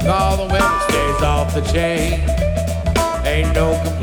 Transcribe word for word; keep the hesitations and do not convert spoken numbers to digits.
All the women stays off the chain. Ain't no complaint.